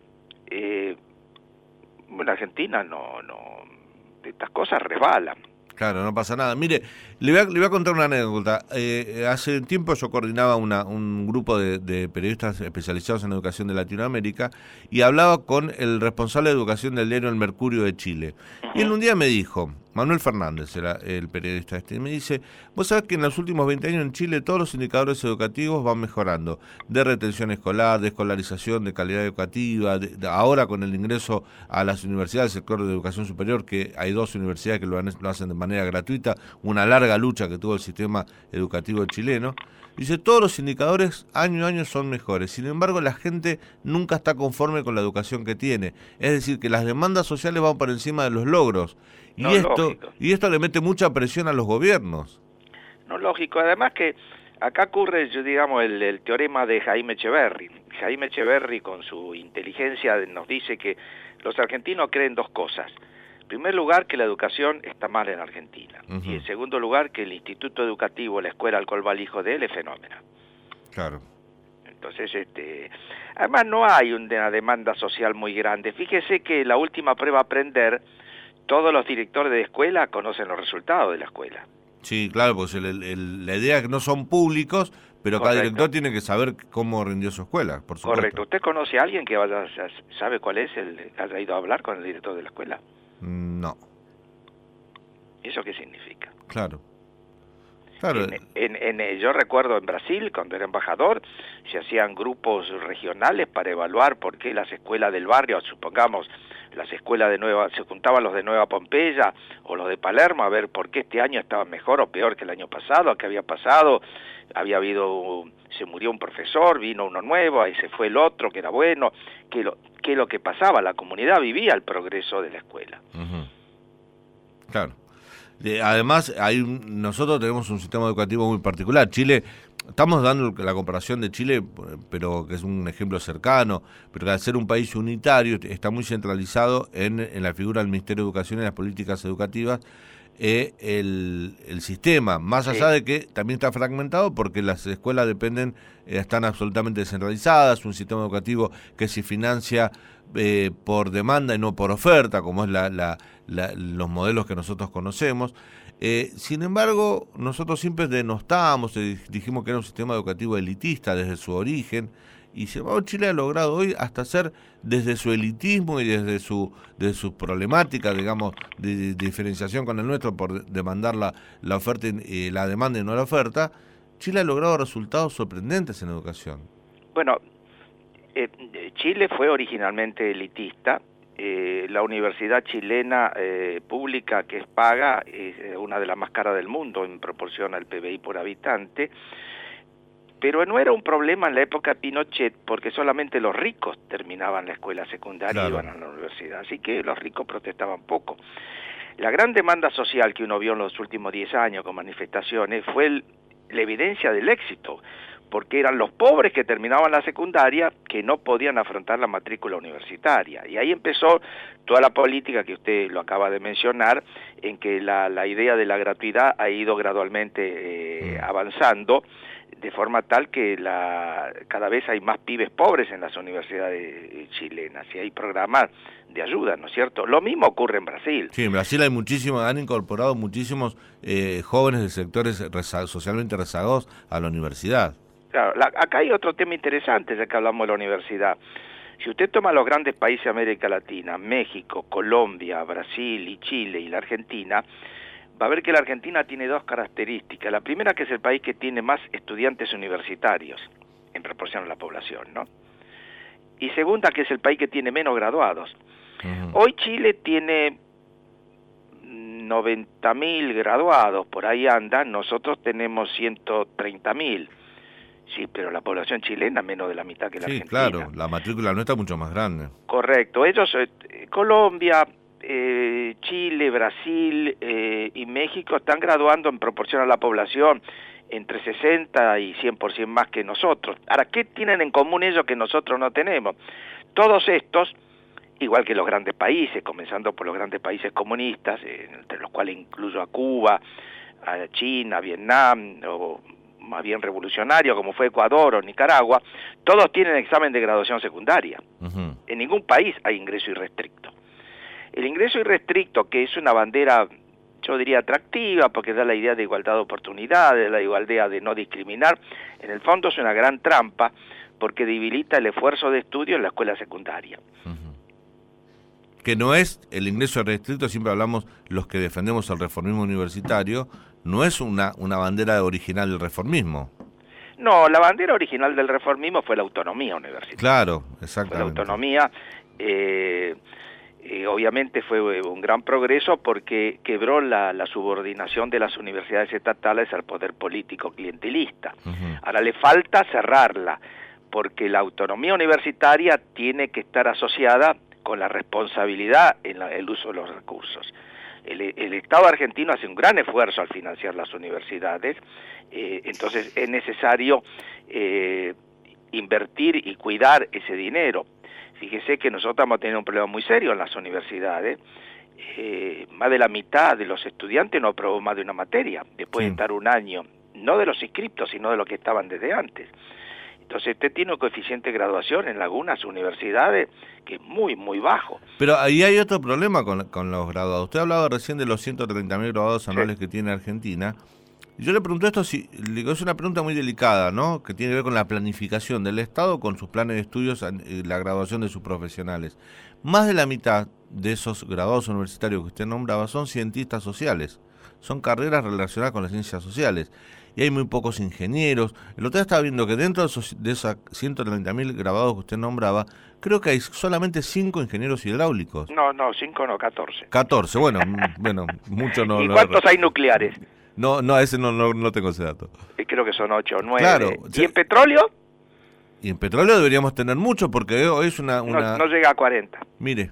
La Argentina estas cosas resbalan. Claro, no pasa nada. Mire, le voy a contar una anécdota. Hace tiempo yo coordinaba un grupo de periodistas especializados en educación de Latinoamérica y hablaba con el responsable de educación del diario El Mercurio de Chile. Y él un día me dijo, Manuel Fernández era el periodista y me dice, vos sabés que en los últimos 20 años en Chile todos los indicadores educativos van mejorando, de retención escolar, de escolarización, de calidad educativa, ahora con el ingreso a las universidades, el sector de educación superior, que hay 2 universidades que lo hacen de manera gratuita, una larga lucha que tuvo el sistema educativo chileno. Dice, todos los indicadores año a año son mejores, sin embargo la gente nunca está conforme con la educación que tiene, es decir, que las demandas sociales van por encima de los logros, y esto le mete mucha presión a los gobiernos. No, lógico, además que acá ocurre, digamos, el teorema de Jaime Echeverry. Jaime Echeverry, con su inteligencia, nos dice que los argentinos creen 2 cosas. En primer lugar, que la educación está mal en Argentina. Y en segundo lugar, que el instituto educativo, la escuela al cual va el hijo de él, es fenómeno. Claro. Entonces, además no hay una demanda social muy grande. Fíjese que la última prueba Aprender, todos los directores de escuela conocen los resultados de la escuela. Sí, claro, pues la idea es que no son públicos, pero cada director tiene que saber cómo rindió su escuela, por supuesto. Correcto. ¿Usted conoce a alguien que sabe cuál es que haya ido a hablar con el director de la escuela? No. ¿Eso qué significa? Claro. Yo recuerdo en Brasil, cuando era embajador, se hacían grupos regionales para evaluar por qué las escuelas del barrio, supongamos, las escuelas se juntaban los de Nueva Pompeya o los de Palermo a ver por qué este año estaban mejor o peor que el año pasado, qué había pasado, se murió un profesor, vino uno nuevo, ahí se fue el otro que era bueno, qué es lo que pasaba, la comunidad vivía el progreso de la escuela. Claro. Además, nosotros tenemos un sistema educativo muy particular. Chile, estamos dando la comparación de Chile, pero que es un ejemplo cercano, pero que al ser un país unitario está muy centralizado en la figura del Ministerio de Educación y las políticas educativas. el sistema, más allá de que también está fragmentado porque las escuelas están absolutamente descentralizadas, un sistema educativo que se financia por demanda y no por oferta, como es los modelos que nosotros conocemos. Sin embargo, nosotros siempre denostamos y dijimos que era un sistema educativo elitista desde su origen, y sin embargo Chile ha logrado hoy hasta ser, desde su elitismo y desde sus problemáticas, digamos, de diferenciación con el nuestro por demandar la oferta y la demanda y no la oferta, Chile ha logrado resultados sorprendentes en educación. Bueno, Chile fue originalmente elitista. La universidad chilena pública, que es paga, es una de las más caras del mundo en proporción al PBI por habitante, pero no era un problema en la época de Pinochet, porque solamente los ricos terminaban la escuela secundaria y iban a la universidad, así que los ricos protestaban poco. La gran demanda social que uno vio en los últimos 10 años con manifestaciones fue la evidencia del éxito, porque eran los pobres que terminaban la secundaria que no podían afrontar la matrícula universitaria. Y ahí empezó toda la política que usted lo acaba de mencionar, en que la idea de la gratuidad ha ido gradualmente avanzando, de forma tal que cada vez hay más pibes pobres en las universidades chilenas y hay programas de ayuda, ¿no es cierto? Lo mismo ocurre en Brasil. Sí, en Brasil hay han incorporado muchísimos jóvenes de sectores socialmente rezagados a la universidad. Claro, acá hay otro tema interesante, ya que hablamos de la universidad. Si usted toma los grandes países de América Latina, México, Colombia, Brasil y Chile y la Argentina, va a ver que la Argentina tiene dos características. La primera, que es el país que tiene más estudiantes universitarios en proporción a la población, ¿no? Y segunda, que es el país que tiene menos graduados. Hoy Chile tiene 90.000 graduados, por ahí andan, nosotros tenemos 130.000. Sí, pero la población chilena menos de la mitad que la Argentina. Sí, claro, la matrícula nuestra es mucho más grande. Correcto, ellos, Colombia, Chile, Brasil y México están graduando en proporción a la población entre 60 y 100% más que nosotros. Ahora, ¿qué tienen en común ellos que nosotros no tenemos? Todos estos, igual que los grandes países, comenzando por los grandes países comunistas, entre los cuales incluyo a Cuba, a China, a Vietnam, o más bien revolucionario como fue Ecuador o Nicaragua, todos tienen examen de graduación secundaria. En ningún país hay ingreso irrestricto. El ingreso irrestricto, que es una bandera, yo diría, atractiva, porque da la idea de igualdad de oportunidades, la igualdad de no discriminar, en el fondo es una gran trampa, porque debilita el esfuerzo de estudio en la escuela secundaria. Que no es el ingreso irrestricto, siempre hablamos los que defendemos el reformismo universitario, no es una bandera original del reformismo. No, la bandera original del reformismo fue la autonomía universitaria. Claro, exactamente. Fue la autonomía, obviamente fue un gran progreso porque quebró la subordinación de las universidades estatales al poder político clientelista. Ahora le falta cerrarla, porque la autonomía universitaria tiene que estar asociada con la responsabilidad en el uso de los recursos. El Estado argentino hace un gran esfuerzo al financiar las universidades, entonces es necesario invertir y cuidar ese dinero. Fíjese que nosotros estamos teniendo un problema muy serio en las universidades. Más de la mitad de los estudiantes no aprobó más de una materia, después de estar un año, no de los inscriptos, sino de los que estaban desde antes. Entonces usted tiene un coeficiente de graduación en algunas universidades que es muy, muy bajo. Pero ahí hay otro problema con los graduados. Usted hablaba recién de los 130.000 graduados anuales que tiene Argentina. Yo le pregunto esto, es una pregunta muy delicada, ¿no? Que tiene que ver con la planificación del Estado, con sus planes de estudios, la graduación de sus profesionales. Más de la mitad de esos graduados universitarios que usted nombraba son cientistas sociales, son carreras relacionadas con las ciencias sociales. Y hay muy pocos ingenieros. El otro día estaba viendo que dentro de esos 130.000 graduados que usted nombraba, creo que hay solamente 5 ingenieros hidráulicos. No, 5 no, 14. 14, bueno, mucho no. ¿Y cuántos hay nucleares? No, ese no tengo ese dato. Creo que son 8 o 9. Claro. ¿Y en petróleo? Y en petróleo deberíamos tener mucho, porque hoy es una... No llega a 40. Mire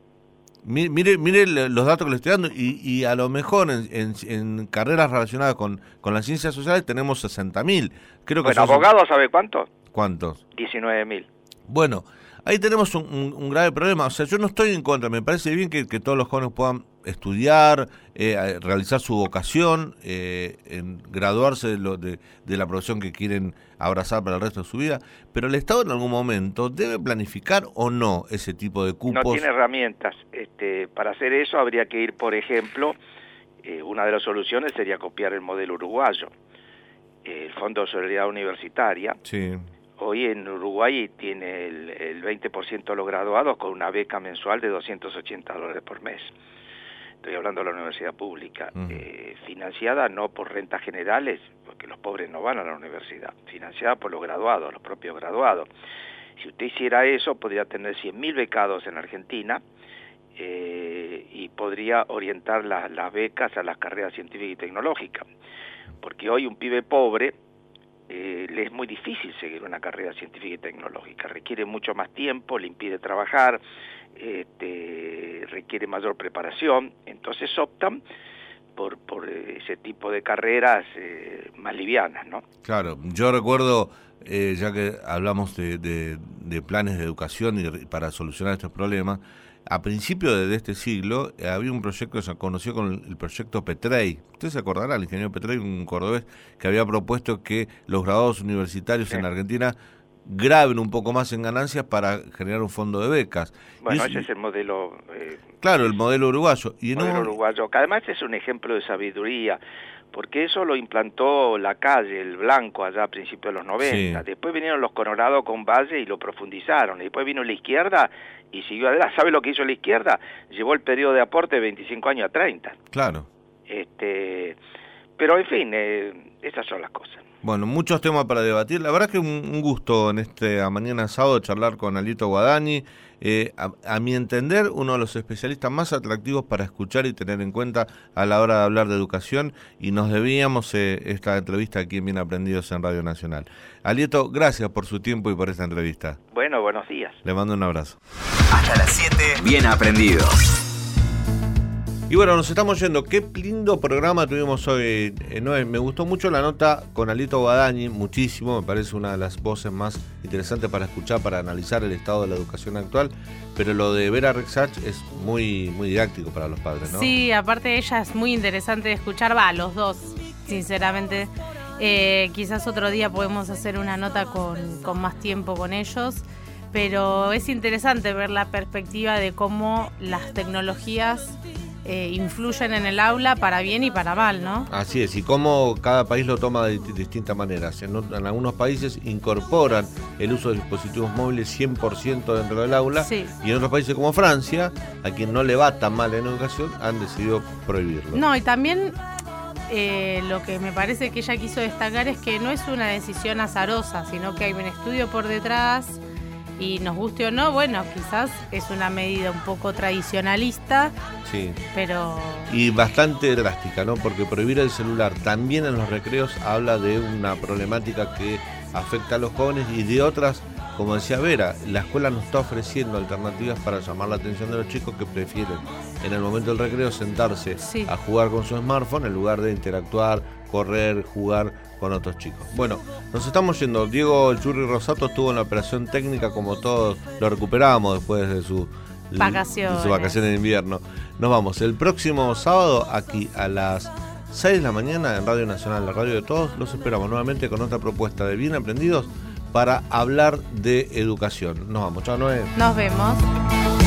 los datos que le estoy dando, y a lo mejor en carreras relacionadas con las ciencias sociales tenemos 60.000. Creo que abogados, ¿sabe cuántos? ¿Cuántos? 19.000. Bueno, ahí tenemos un grave problema. O sea, yo no estoy en contra, me parece bien que todos los jóvenes puedan estudiar, realizar su vocación, graduarse de la profesión que quieren abrazar para el resto de su vida, pero el Estado en algún momento debe planificar o no ese tipo de cupos. No tiene herramientas. Para hacer eso habría que ir, por ejemplo, una de las soluciones sería copiar el modelo uruguayo, el Fondo de Solidaridad Universitaria. Sí. Hoy en Uruguay tiene el 20% de los graduados con una beca mensual de $280 por mes. Estoy hablando de la universidad pública, financiada no por rentas generales, porque los pobres no van a la universidad, financiada por los graduados, los propios graduados. Si usted hiciera eso, podría tener 100.000 becados en Argentina y podría orientar las becas a las carreras científicas y tecnológicas. Porque hoy un pibe pobre le es muy difícil seguir una carrera científica y tecnológica, requiere mucho más tiempo, le impide trabajar, requiere mayor preparación, entonces optan por ese tipo de carreras más livianas, ¿no? Claro, yo recuerdo, ya que hablamos de planes de educación y para solucionar estos problemas, a principios de este siglo había un proyecto que se conoció con el proyecto Petrey. Usted se acordará, el ingeniero Petrey, un cordobés, que había propuesto que los graduados universitarios en Argentina graben un poco más en ganancias para generar un fondo de becas. Bueno, ese es el modelo... claro, el modelo uruguayo. Y uruguayo, que además es un ejemplo de sabiduría, porque eso lo implantó Lacalle, el Blanco, allá a principios de los 90. Sí. Después vinieron los Colorado con Valle y lo profundizaron. Y después vino la izquierda y siguió adelante. ¿Sabe lo que hizo la izquierda? Llevó el periodo de aporte de 25 años a 30. Claro. Pero en fin, esas son las cosas. Bueno, muchos temas para debatir. La verdad que un gusto en esta mañana sábado charlar con Alietto Guadagni. A mi entender, uno de los especialistas más atractivos para escuchar y tener en cuenta a la hora de hablar de educación, y nos debíamos esta entrevista aquí en Bien Aprendidos en Radio Nacional. Alietto, gracias por su tiempo y por esta entrevista. Bueno, buenos días. Le mando un abrazo. Hasta las 7, Bien Aprendidos. Y bueno, nos estamos yendo. Qué lindo programa tuvimos hoy, Noé. Me gustó mucho la nota con Alietto Guadagni, muchísimo. Me parece una de las voces más interesantes para escuchar, para analizar el estado de la educación actual. Pero lo de Vera Rexach es muy, muy didáctico para los padres, ¿no? Sí, aparte ella es muy interesante de escuchar. Los dos, sinceramente. Quizás otro día podemos hacer una nota con más tiempo con ellos. Pero es interesante ver la perspectiva de cómo las tecnologías influyen en el aula para bien y para mal, ¿no? Así es, y cómo cada país lo toma de distintas maneras. En algunos países incorporan el uso de dispositivos móviles 100% dentro del aula, sí. Y en otros países como Francia, a quien no le va tan mal en educación, han decidido prohibirlo. No, y también lo que me parece que ella quiso destacar es que no es una decisión azarosa, sino que hay un estudio por detrás. Y nos guste o no, bueno, quizás es una medida un poco tradicionalista, sí, pero... Y bastante drástica, ¿no? Porque prohibir el celular también en los recreos habla de una problemática que afecta a los jóvenes y de otras, como decía Vera, la escuela nos está ofreciendo alternativas para llamar la atención de los chicos que prefieren en el momento del recreo sentarse a jugar con su smartphone en lugar de interactuar, correr, jugar con otros chicos. Bueno, nos estamos yendo. Diego El Churri Rosato estuvo en la operación técnica, como todos lo recuperamos después de su vacación de invierno. Nos vamos el próximo sábado aquí a las 6 de la mañana en Radio Nacional, la radio de todos. Los esperamos nuevamente con otra propuesta de Bien Aprendidos para hablar de educación. Nos vamos. Chao, Noé. Nos vemos.